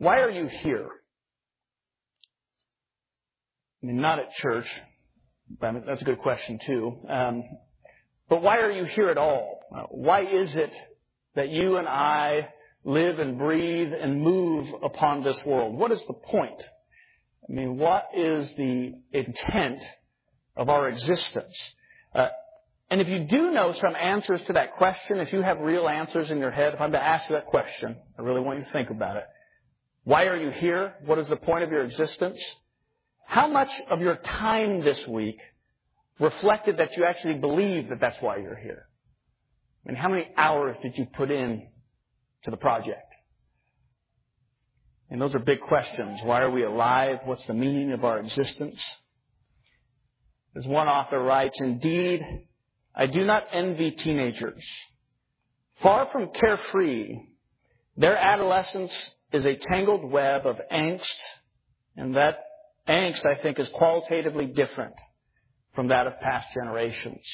Why are you here? I mean, not at church. That's a good question, too. But why are you here at all? Why is it that you and I live and breathe and move upon this world? What is the point? I mean, what is the intent of our existence? And if you do know some answers to that question, if you have real answers in your head, if I'm to ask you that question, I really want you to think about it. Why are you here? What is the point of your existence? How much of your time this week reflected that you actually believe that that's why you're here? I mean, how many hours did you put in to the project? And those are big questions. Why are we alive? What's the meaning of our existence? As one author writes, "Indeed, I do not envy teenagers. Far from carefree, their adolescence is a tangled web of angst, and that angst, I think, is qualitatively different from that of past generations.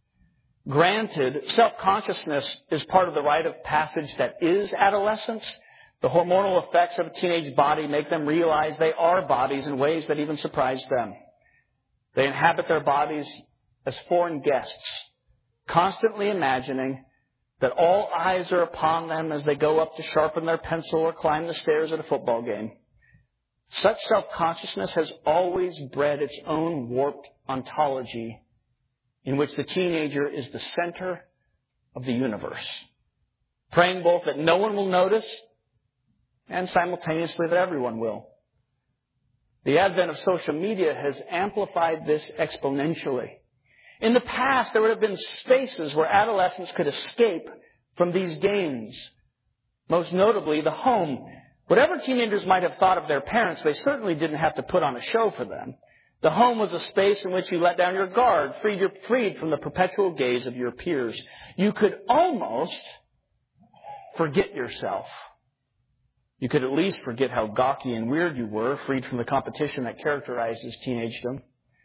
Granted, self-consciousness is part of the rite of passage that is adolescence. The hormonal effects of a teenage body make them realize they are bodies in ways that even surprise them. They inhabit their bodies as foreign guests, constantly imagining that all eyes are upon them as they go up to sharpen their pencil or climb the stairs at a football game. Such self-consciousness has always bred its own warped ontology in which the teenager is the center of the universe, praying both that no one will notice and simultaneously that everyone will. The advent of social media has amplified this exponentially. In the past, there would have been spaces where adolescents could escape from these games, most notably the home. Whatever teenagers might have thought of their parents, they certainly didn't have to put on a show for them. The home was a space in which you let down your guard, freed from the perpetual gaze of your peers. You could almost forget yourself. You could at least forget how gawky and weird you were, freed from the competition that characterizes teenagedom.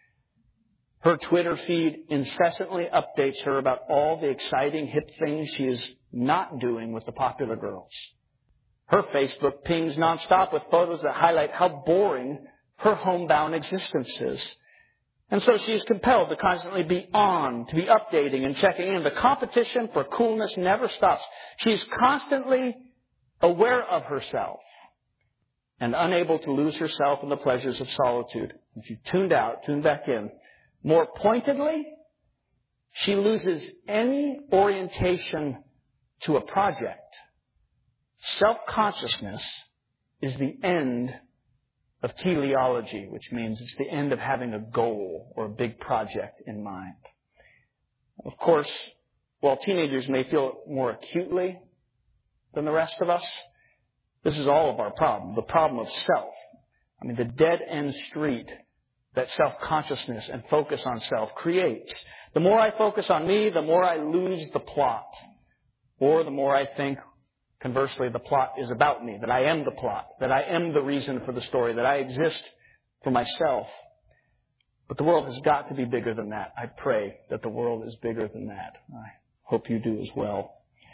Her Twitter feed incessantly updates her about all the exciting, hip things she is not doing with the popular girls. Her Facebook pings nonstop with photos that highlight how boring her homebound existence is. And so she is compelled to constantly be on, to be updating and checking in. The competition for coolness never stops. She is constantly aware of herself and unable to lose herself in the pleasures of solitude. If you tuned out, tune back in. More pointedly, she loses any orientation to a project. Self-consciousness is the end of teleology, which means it's the end of having a goal or a big project in mind. Of course, while teenagers may feel it more acutely than the rest of us, this is all of our problem, the problem of self. I mean, the dead-end street that self-consciousness and focus on self creates. The more I focus on me, the more I lose the plot. Or the more I think, conversely, the plot is about me, that I am the plot, that I am the reason for the story, that I exist for myself. But the world has got to be bigger than that. I pray that the world is bigger than that. I hope you do as well.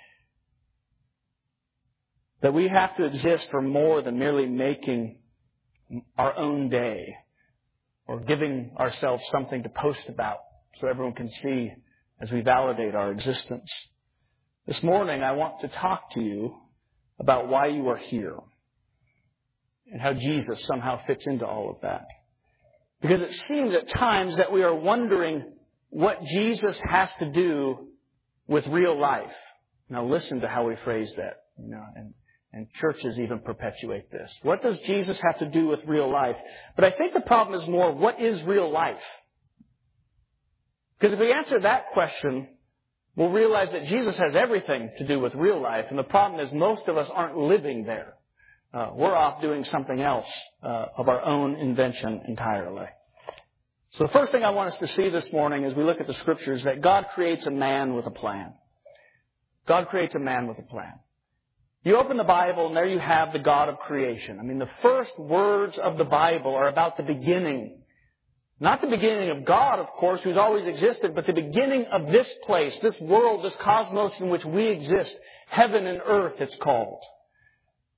That we have to exist for more than merely making our own day or giving ourselves something to post about so everyone can see as we validate our existence. This morning, I want to talk to you about why you are here and how Jesus somehow fits into all of that. Because it seems at times that we are wondering what Jesus has to do with real life. Now listen to how we phrase that, and churches even perpetuate this. What does Jesus have to do with real life? But I think the problem is more, what is real life? Because if we answer that question, we'll realize that Jesus has everything to do with real life. And the problem is most of us aren't living there. We're off doing something else of our own invention entirely. So the first thing I want us to see this morning as we look at the Scriptures is that God creates a man with a plan. God creates a man with a plan. You open the Bible and there you have the God of creation. I mean, the first words of the Bible are about the beginning. Not the beginning of God, of course, who's always existed, but the beginning of this place, this world, this cosmos in which we exist. Heaven and earth, it's called.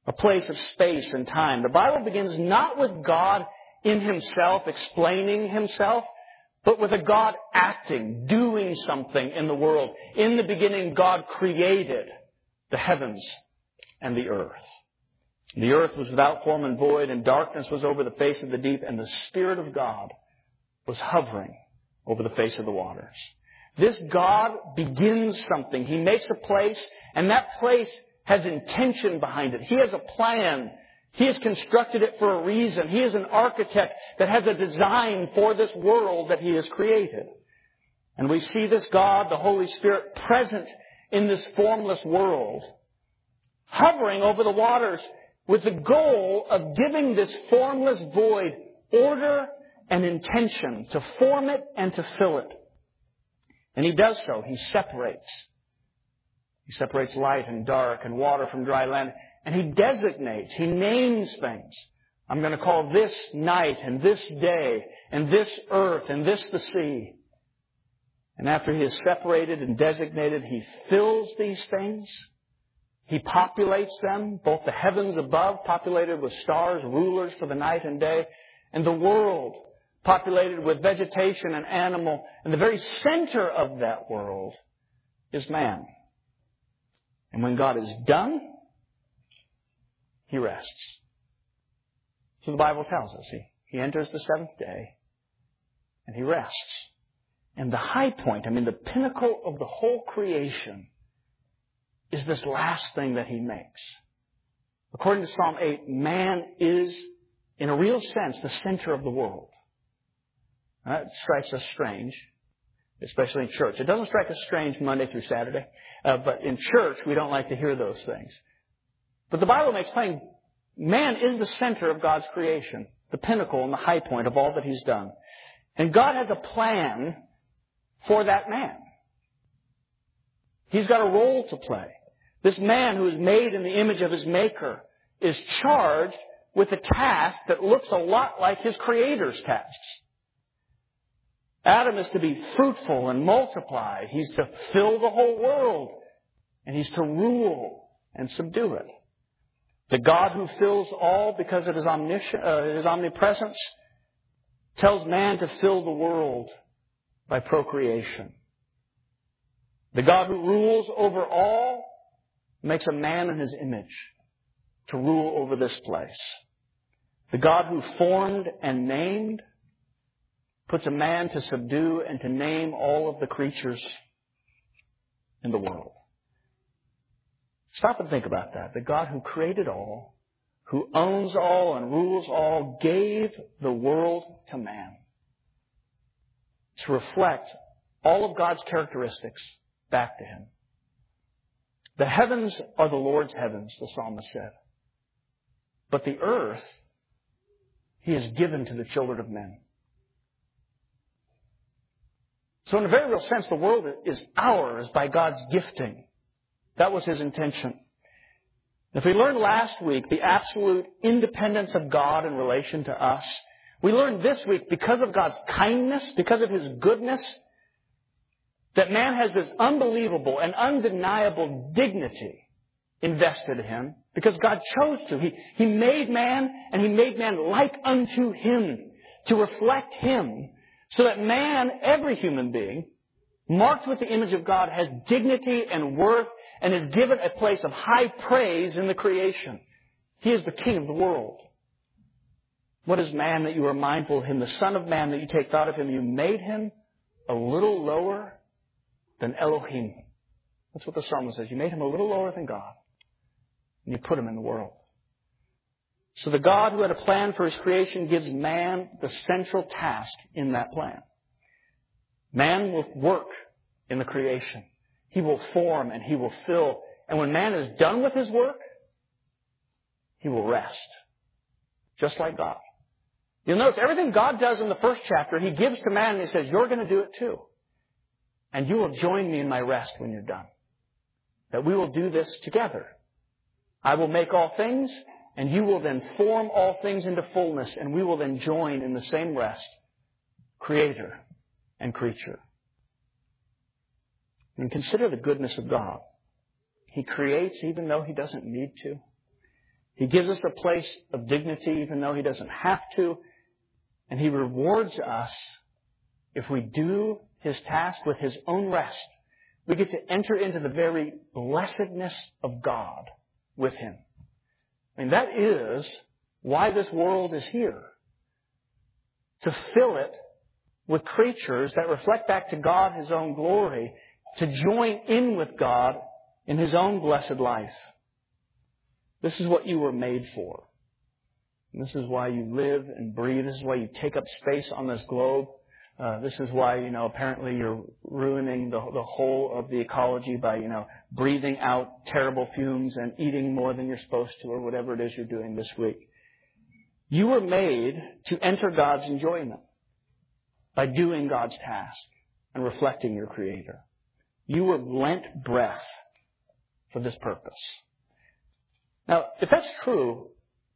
a place of space and time. The Bible begins not with God in Himself, explaining Himself, but with a God acting, doing something in the world. In the beginning, God created the heavens and the earth. The earth was without form and void, and darkness was over the face of the deep, and the Spirit of God was hovering over the face of the waters. This God begins something. He makes a place, and that place has intention behind it. He has a plan. He has constructed it for a reason. He is an architect that has a design for this world that He has created. And we see this God, the Holy Spirit, present in this formless world, hovering over the waters with the goal of giving this formless void order and intention to form it and to fill it. And He does so. He separates. He separates light and dark and water from dry land. And He designates. He names things. I'm going to call this night and this day and this earth and this the sea. And after He has separated and designated, He fills these things. He populates them, both the heavens above, populated with stars, rulers for the night and day, and the world, populated with vegetation and animal. And the very center of that world is man. And when God is done, He rests. So the Bible tells us He enters the seventh day and He rests. And the high point, the pinnacle of the whole creation is this last thing that He makes. According to Psalm 8, man is, in a real sense, the center of the world. That strikes us strange, especially in church. It doesn't strike us strange Monday through Saturday, but in church we don't like to hear those things. But the Bible makes plain, man is the center of God's creation, the pinnacle and the high point of all that He's done. And God has a plan for that man. He's got a role to play. This man who is made in the image of his Maker is charged with a task that looks a lot like his Creator's tasks. Adam is to be fruitful and multiply. He's to fill the whole world. And he's to rule and subdue it. The God who fills all because of His omnipresence tells man to fill the world by procreation. The God who rules over all makes a man in His image to rule over this place. The God who formed and named puts a man to subdue and to name all of the creatures in the world. Stop and think about that. The God who created all, who owns all and rules all, gave the world to man to reflect all of God's characteristics back to Him. The heavens are the Lord's heavens, the psalmist said. But the earth He has given to the children of men. So in a very real sense, the world is ours by God's gifting. That was His intention. If we learned last week the absolute independence of God in relation to us, we learned this week, because of God's kindness, because of His goodness, that man has this unbelievable and undeniable dignity invested in him because God chose to. He made man, and He made man like unto Him to reflect Him, so that man, every human being, marked with the image of God, has dignity and worth and is given a place of high praise in the creation. He is the King of the world. What is man that you are mindful of Him? The Son of Man that you take thought of Him. You made Him a little lower than Elohim. That's what the psalmist says. You made Him a little lower than God. And you put Him in the world. So the God who had a plan for His creation gives man the central task in that plan. Man will work in the creation. He will form and He will fill. And when man is done with his work, he will rest. Just like God. You'll notice everything God does in the first chapter, He gives to man and He says, you're going to do it too. And you will join me in my rest when you're done. That we will do this together. I will make all things, and you will then form all things into fullness, and we will then join in the same rest, Creator and creature. And consider the goodness of God. He creates even though He doesn't need to. He gives us a place of dignity even though He doesn't have to. And He rewards us if we do His task with His own rest. We get to enter into the very blessedness of God with Him. And that is why this world is here. To fill it with creatures that reflect back to God His own glory, to join in with God in His own blessed life. This is what you were made for. And this is why you live and breathe. This is why you take up space on this globe. This is why, apparently you're ruining the whole of the ecology by, breathing out terrible fumes and eating more than you're supposed to or whatever it is you're doing this week. You were made to enter God's enjoyment by doing God's task and reflecting your Creator. You were lent breath for this purpose. Now, if that's true,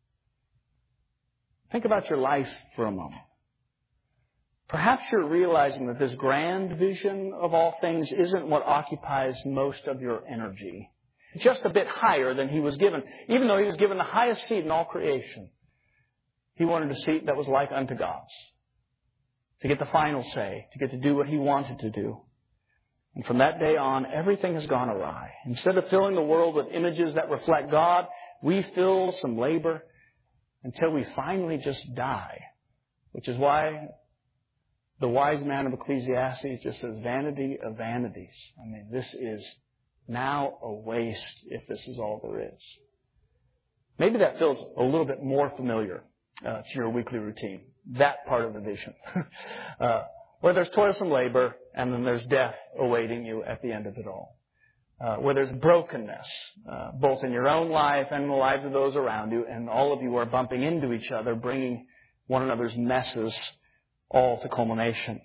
think about your life for a moment. Perhaps you're realizing that this grand vision of all things isn't what occupies most of your energy. It's just a bit higher than He was given. Even though He was given the highest seat in all creation, He wanted a seat that was like unto God's. To get the final say, to get to do what He wanted to do. And from that day on, everything has gone awry. Instead of filling the world with images that reflect God, we fill some labor until we finally just die. Which is why the wise man of Ecclesiastes just says, vanity of vanities. I mean, this is now a waste if this is all there is. Maybe that feels a little bit more familiar to your weekly routine. That part of the vision. Where there's toilsome labor and then there's death awaiting you at the end of it all. Where there's brokenness, both in your own life and in the lives of those around you, and all of you are bumping into each other, bringing one another's messes all to culmination.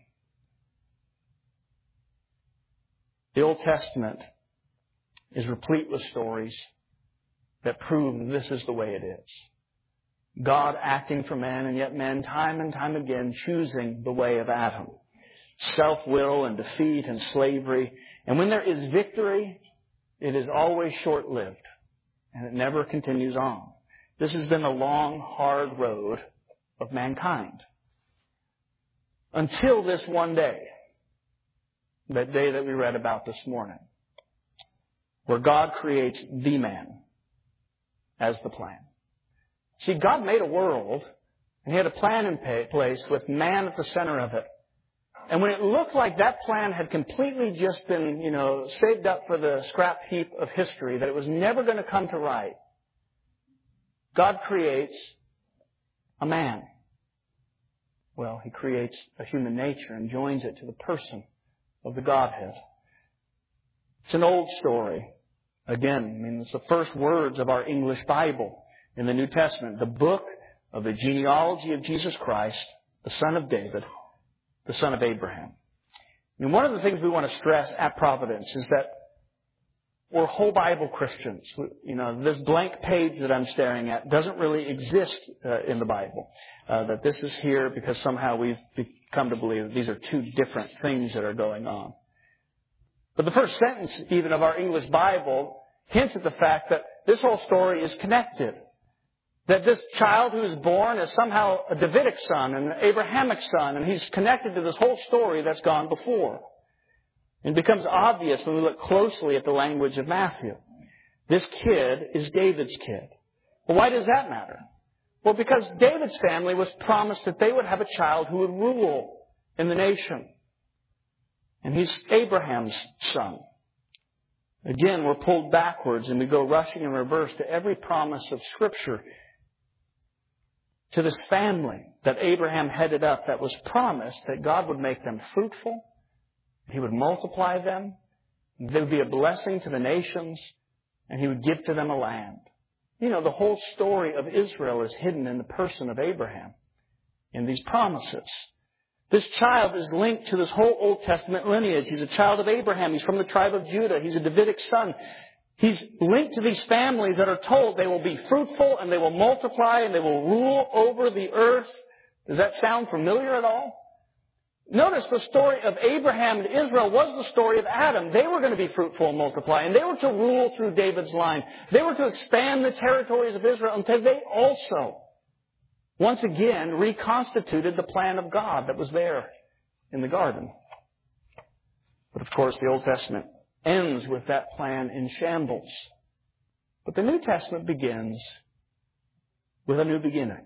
The Old Testament is replete with stories that prove that this is the way it is. God acting for men, and yet men time and time again choosing the way of Adam. Self-will and defeat and slavery. And when there is victory, it is always short-lived. And it never continues on. This has been a long, hard road of mankind. Until this one day. That day that we read about this morning. Where God creates the man as the plan. See, God made a world, and He had a plan in place with man at the center of it. And when it looked like that plan had completely just been, saved up for the scrap heap of history, that it was never going to come to right, God creates a man. Well, He creates a human nature and joins it to the person of the Godhead. It's an old story. Again, it's the first words of our English Bible in the New Testament, the book of the genealogy of Jesus Christ, the son of David, the son of Abraham. And one of the things we want to stress at Providence is that we're whole Bible Christians. This blank page that I'm staring at doesn't really exist in the Bible. That this is here because somehow we've come to believe that these are two different things that are going on. But the first sentence even of our English Bible hints at the fact that this whole story is connected. That this child who is born is somehow a Davidic son, an Abrahamic son, and he's connected to this whole story that's gone before. It becomes obvious when we look closely at the language of Matthew. This kid is David's kid. Well, why does that matter? Well, because David's family was promised that they would have a child who would rule in the nation. And he's Abraham's son. Again, we're pulled backwards and we go rushing in reverse to every promise of Scripture. To this family that Abraham headed up that was promised that God would make them fruitful, He would multiply them, they would be a blessing to the nations, and He would give to them a land. The whole story of Israel is hidden in the person of Abraham, in these promises. This child is linked to this whole Old Testament lineage. He's a child of Abraham. He's from the tribe of Judah. He's a Davidic son. He's linked to these families that are told they will be fruitful and they will multiply and they will rule over the earth. Does that sound familiar at all? Notice the story of Abraham and Israel was the story of Adam. They were going to be fruitful and multiply, and they were to rule through David's line. They were to expand the territories of Israel until they also, once again, reconstituted the plan of God that was there in the garden. But of course, the Old Testament ends with that plan in shambles. But the New Testament begins with a new beginning.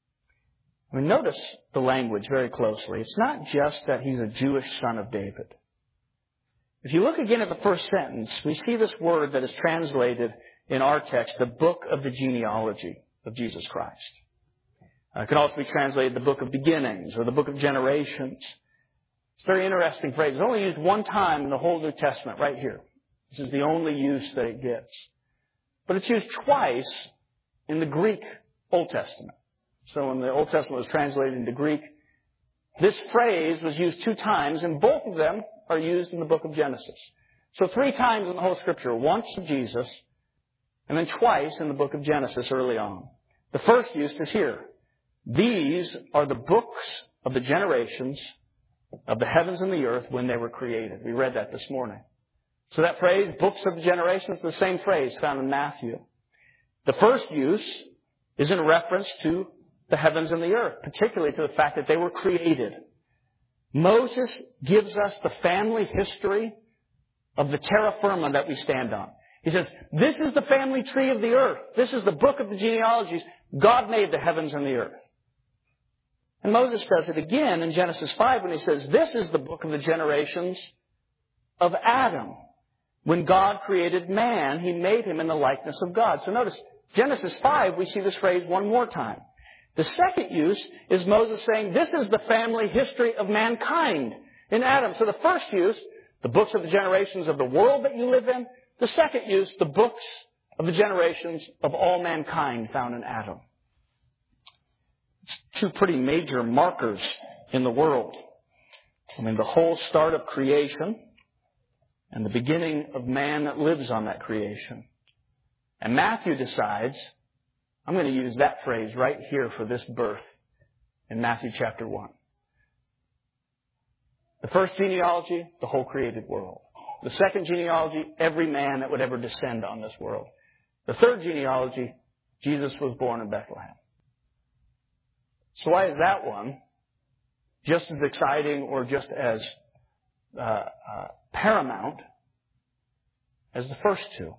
I mean, notice the language very closely. It's not just that he's a Jewish son of David. If you look again at the first sentence, we see this word that is translated in our text, the book of the genealogy of Jesus Christ. It can also be translated the book of beginnings or the book of generations. It's a very interesting phrase. It's only used one time in the whole New Testament, right here. This is the only use that it gets. But it's used twice in the Greek Old Testament. So when the Old Testament was translated into Greek, this phrase was used 2 times, and both of them are used in the book of Genesis. So 3 times in the whole Scripture, once of Jesus, and then twice in the book of Genesis early on. The first use is here. These are the books of the generations of the heavens and the earth when they were created. We read that this morning. So that phrase, books of the generations, is the same phrase found in Matthew. The first use is in reference to the heavens and the earth, particularly to the fact that they were created. Moses gives us the family history of the terra firma that we stand on. He says, this is the family tree of the earth. This is the book of the genealogies. God made the heavens and the earth. And Moses does it again in Genesis 5 when he says, this is the book of the generations of Adam. When God created man, He made him in the likeness of God. So notice, Genesis 5, we see this phrase one more time. The second use is Moses saying, this is the family history of mankind in Adam. So the first use, the books of the generations of the world that you live in. The second use, the books of the generations of all mankind found in Adam. It's 2 pretty major markers in the world. I mean, the whole start of creation and the beginning of man that lives on that creation. And Matthew decides, I'm going to use that phrase right here for this birth in Matthew chapter 1. The first genealogy, the whole created world. The second genealogy, every man that would ever descend on this world. The third genealogy, Jesus was born in Bethlehem. So why is that one just as exciting or just as paramount as the first 2?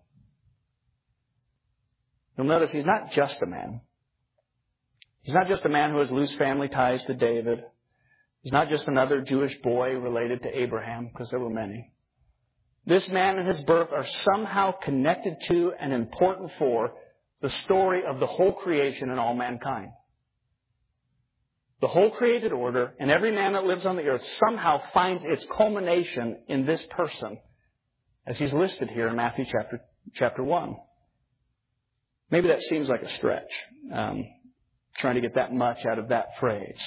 You'll notice he's not just a man. He's not just a man who has loose family ties to David. He's not just another Jewish boy related to Abraham, because there were many. This man and his birth are somehow connected to and important for the story of the whole creation and all mankind. The whole created order and every man that lives on the earth somehow finds its culmination in this person, as he's listed here in Matthew chapter 1. Maybe that seems like a stretch, trying to get that much out of that phrase.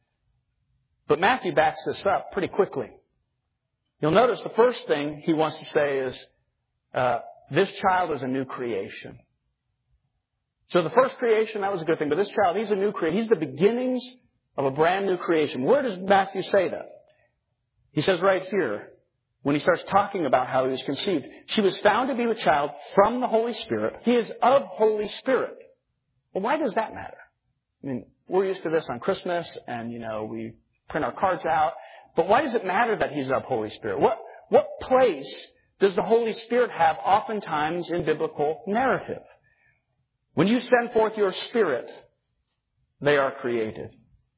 But Matthew backs this up pretty quickly. You'll notice the first thing he wants to say is, this child is a new creation. So the first creation, that was a good thing. But this child, he's a new creation. He's the beginnings of a brand new creation. Where does Matthew say that? He says right here, when he starts talking about how he was conceived, she was found to be a child from the Holy Spirit. He is of Holy Spirit. Well, why does that matter? I mean, we're used to this on Christmas, and, we print our cards out. But why does it matter that he's of Holy Spirit? What place does the Holy Spirit have oftentimes in biblical narrative? When you send forth your Spirit, they are created.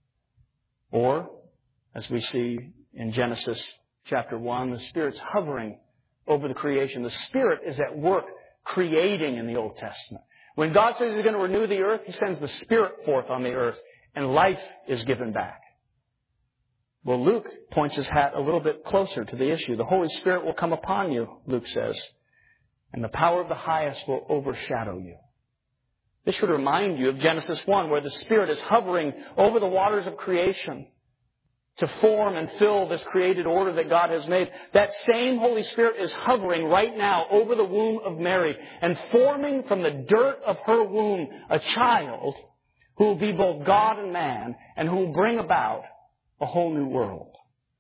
Or, as we see in Genesis chapter 1, the Spirit's hovering over the creation. The Spirit is at work creating in the Old Testament. When God says He's going to renew the earth, He sends the Spirit forth on the earth, and life is given back. Well, Luke points his hat a little bit closer to the issue. The Holy Spirit will come upon you, Luke says, and the power of the highest will overshadow you. This should remind you of Genesis 1, where the Spirit is hovering over the waters of creation to form and fill this created order that God has made. That same Holy Spirit is hovering right now over the womb of Mary and forming from the dirt of her womb a child who will be both God and man and who will bring about a whole new world.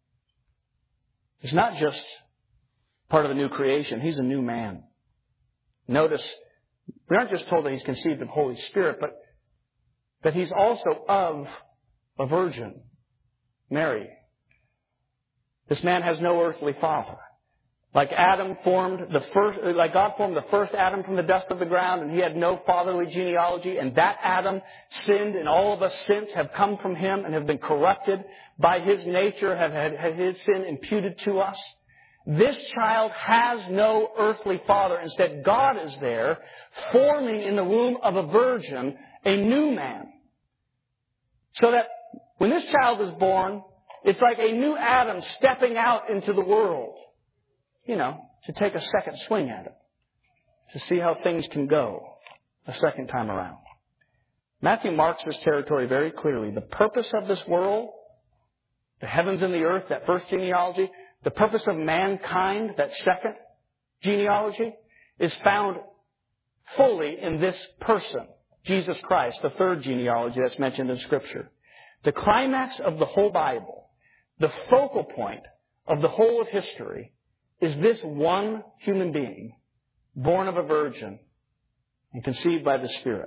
is not just part of the new creation. He's a new man. Notice, we aren't just told that he's conceived of the Holy Spirit, but that he's also of a virgin, Mary. This man has no earthly father. Like God formed the first Adam from the dust of the ground, and he had no fatherly genealogy, and that Adam sinned, and all of us since have come from him and have been corrupted by his nature, have had his sin imputed to us. This child has no earthly father. Instead, God is there, forming in the womb of a virgin a new man. So that when this child is born, it's like a new Adam stepping out into the world. To take a second swing at it. To see how things can go a second time around. Matthew marks this territory very clearly. The purpose of this world, the heavens and the earth, that first genealogy, the purpose of mankind, that second genealogy, is found fully in this person, Jesus Christ, the third genealogy that's mentioned in Scripture. The climax of the whole Bible, the focal point of the whole of history, is this one human being, born of a virgin and conceived by the Spirit.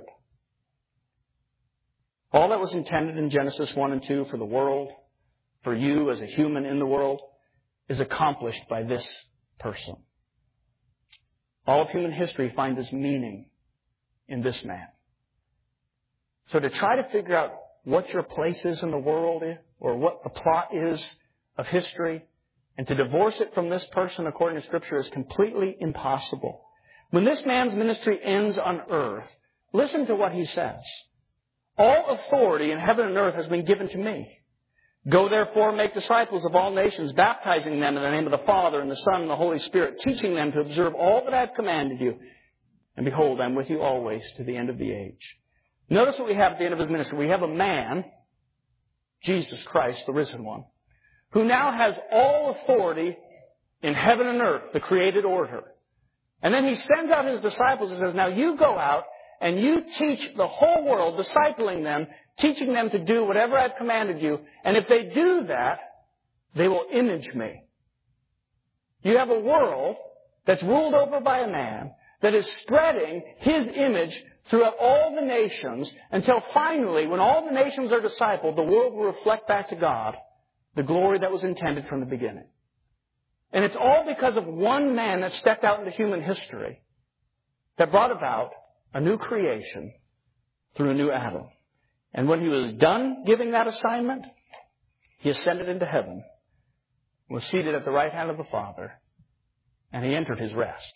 All that was intended in Genesis 1 and 2 for the world, for you as a human in the world, is accomplished by this person. All of human history finds its meaning in this man. So to try to figure out what your place is in the world, or what the plot is of history, and to divorce it from this person according to Scripture is completely impossible. When this man's ministry ends on earth, listen to what he says. All authority in heaven and earth has been given to me. Go therefore, make disciples of all nations, baptizing them in the name of the Father and the Son and the Holy Spirit, teaching them to observe all that I have commanded you. And behold, I am with you always to the end of the age. Notice what we have at the end of his ministry. We have a man, Jesus Christ, the risen one, who now has all authority in heaven and earth, the created order. And then he sends out his disciples and says, now you go out and you teach the whole world, discipling them, teaching them to do whatever I've commanded you. And if they do that, they will image me. You have a world that's ruled over by a man that is spreading his image throughout all the nations until finally, when all the nations are discipled, the world will reflect back to God the glory that was intended from the beginning. And it's all because of one man that stepped out into human history that brought about a new creation through a new Adam. And when he was done giving that assignment, he ascended into heaven, was seated at the right hand of the Father, and he entered his rest.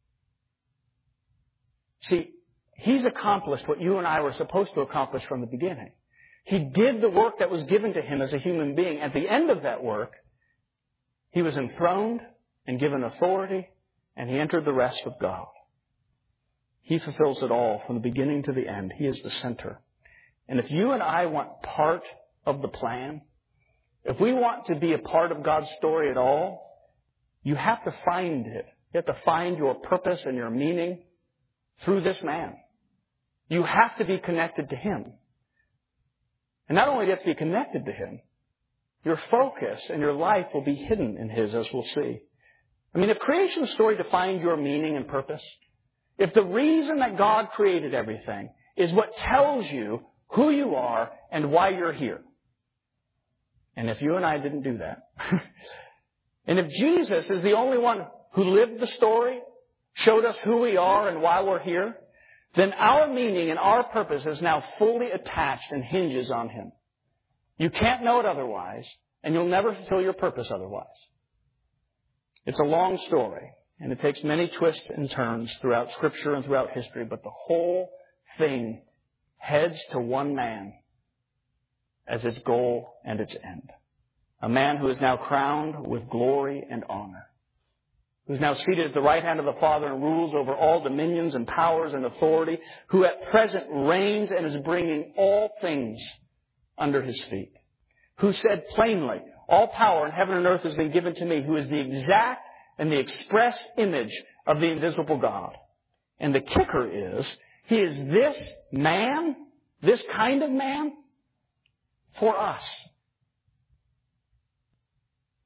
See, he's accomplished what you and I were supposed to accomplish from the beginning. He did the work that was given to him as a human being. At the end of that work, he was enthroned and given authority, and he entered the rest of God. He fulfills it all from the beginning to the end. He is the center. And if you and I want part of the plan, if we want to be a part of God's story at all, you have to find it. You have to find your purpose and your meaning through this man. You have to be connected to him. And not only do you have to be connected to him, your focus and your life will be hidden in his, as we'll see. I mean, if creation's story defines your meaning and purpose, if the reason that God created everything is what tells you who you are and why you're here, and if you and I didn't do that, and if Jesus is the only one who lived the story, showed us who we are and why we're here, then our meaning and our purpose is now fully attached and hinges on him. You can't know it otherwise, and you'll never fulfill your purpose otherwise. It's a long story, and it takes many twists and turns throughout Scripture and throughout history, but the whole thing heads to one man as its goal and its end. A man who is now crowned with glory and honor, who's now seated at the right hand of the Father and rules over all dominions and powers and authority, who at present reigns and is bringing all things under his feet, who said plainly, all power in heaven and earth has been given to me, who is the exact and the express image of the invisible God. And the kicker is, he is this man, this kind of man, for us.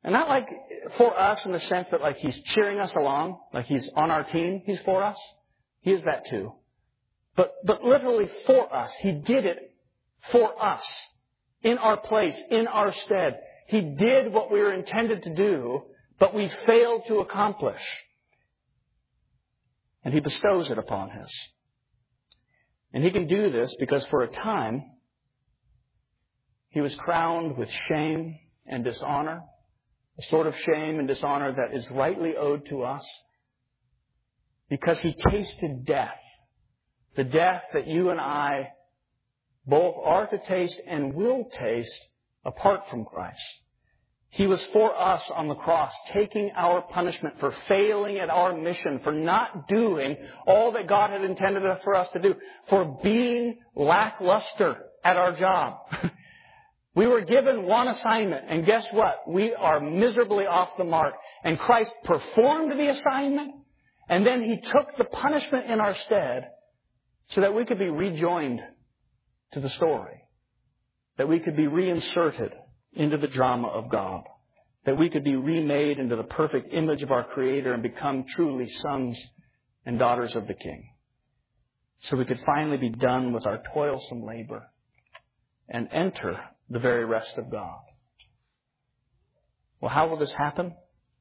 And not like for us in the sense that like He's cheering us along, like He's on our team, He's for us. He is that too. But literally for us. He did it for us. In our place, in our stead. He did what we were intended to do, but we failed to accomplish. And He bestows it upon us. And He can do this because for a time, He was crowned with shame and dishonor. The sort of shame and dishonor that is rightly owed to us. Because He tasted death. The death that you and I both are to taste and will taste apart from Christ. He was for us on the cross, taking our punishment for failing at our mission, for not doing all that God had intended for us to do, for being lackluster at our job. We were given one assignment, and guess what? We are miserably off the mark. And Christ performed the assignment, and then He took the punishment in our stead so that we could be rejoined to the story. That we could be reinserted into the drama of God. That we could be remade into the perfect image of our Creator and become truly sons and daughters of the King. So we could finally be done with our toilsome labor and enter the very rest of God. Well, how will this happen?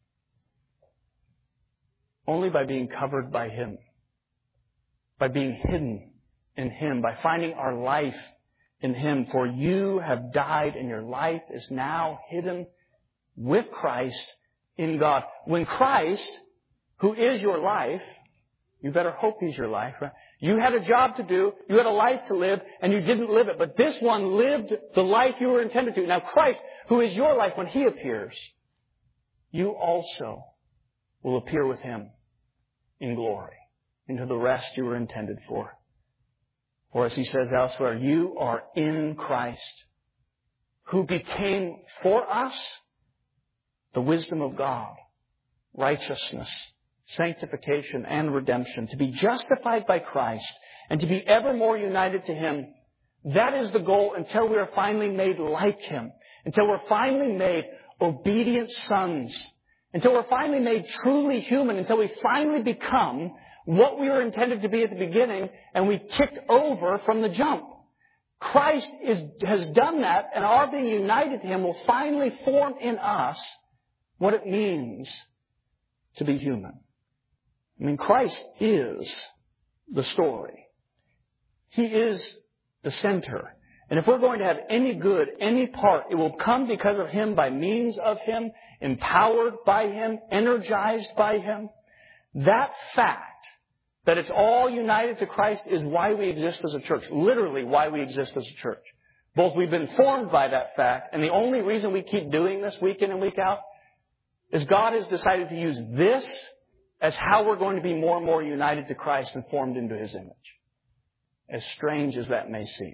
Only by being covered by Him. By being hidden in Him. By finding our life in Him. For you have died and your life is now hidden with Christ in God. When Christ, who is your life, you better hope He's your life, right? You had a job to do, you had a life to live, and you didn't live it. But this one lived the life you were intended to. Now Christ, who is your life, when He appears, you also will appear with Him in glory, into the rest you were intended for. Or as He says elsewhere, you are in Christ, who became for us the wisdom of God, righteousness, sanctification, and redemption. To be justified by Christ and to be ever more united to Him. That is the goal until we are finally made like Him. Until we're finally made obedient sons. Until we're finally made truly human. Until we finally become what we were intended to be at the beginning and we kicked over from the jump. Christ has done that, and our being united to Him will finally form in us what it means to be human. I mean, Christ is the story. He is the center. And if we're going to have any good, any part, it will come because of Him, by means of Him, empowered by Him, energized by Him. That fact, that it's all united to Christ, is why we exist as a church. Literally why we exist as a church. Both we've been formed by that fact, and the only reason we keep doing this week in and week out is God has decided to use this as how we're going to be more and more united to Christ and formed into His image. As strange as that may seem.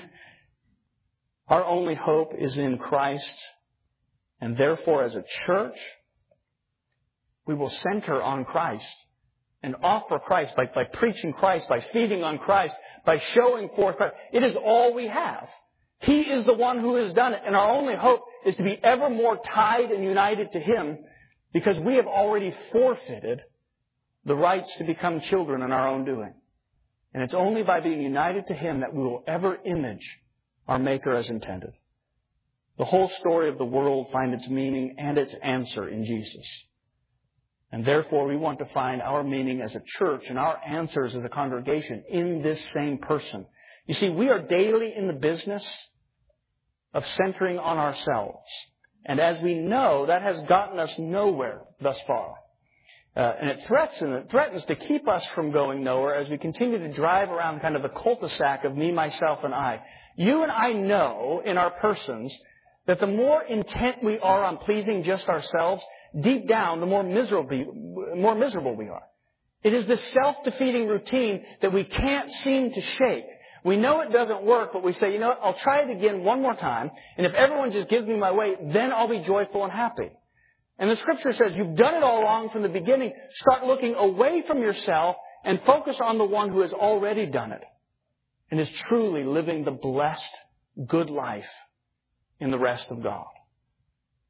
Our only hope is in Christ, and therefore as a church, we will center on Christ and offer Christ by preaching Christ, by feeding on Christ, by showing forth Christ. It is all we have. He is the one who has done it, and our only hope is to be ever more tied and united to Him, because we have already forfeited the rights to become children in our own doing. And it's only by being united to Him that we will ever image our Maker as intended. The whole story of the world finds its meaning and its answer in Jesus. And therefore we want to find our meaning as a church and our answers as a congregation in this same person. You see, we are daily in the business of centering on ourselves. And as we know, that has gotten us nowhere thus far. And it threatens to keep us from going nowhere as we continue to drive around kind of the cul-de-sac of me, myself, and I. You and I know in our persons that the more intent we are on pleasing just ourselves, deep down, the more miserable we are. It is this self-defeating routine that we can't seem to shake. We know it doesn't work, but we say, you know what, I'll try it again one more time, and if everyone just gives me my way, then I'll be joyful and happy. And the Scripture says, you've done it all wrong from the beginning. Start looking away from yourself and focus on the one who has already done it and is truly living the blessed, good life in the rest of God.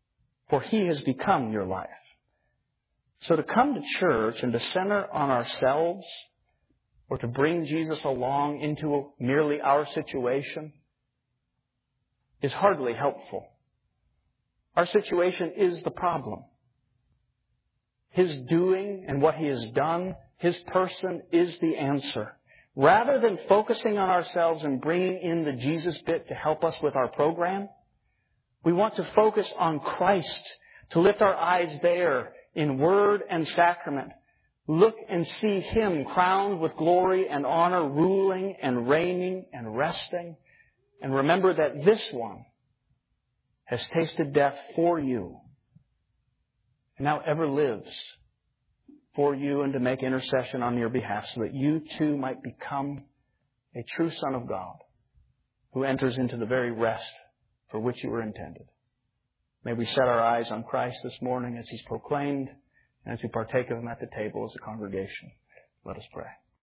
for He has become your life. So to come to church and to center on ourselves or to bring Jesus along into merely our situation is hardly helpful. Our situation is the problem. His doing and what He has done, His person is the answer. Rather than focusing on ourselves and bringing in the Jesus bit to help us with our program, we want to focus on Christ, to lift our eyes there in word and sacrament. Look and see Him crowned with glory and honor, ruling and reigning and resting. And remember that this one has tasted death for you and now ever lives for you and to make intercession on your behalf so that you too might become a true Son of God who enters into the very rest for which you were intended. May we set our eyes on Christ this morning as He's proclaimed and as we partake of Him at the table as a congregation. Let us pray.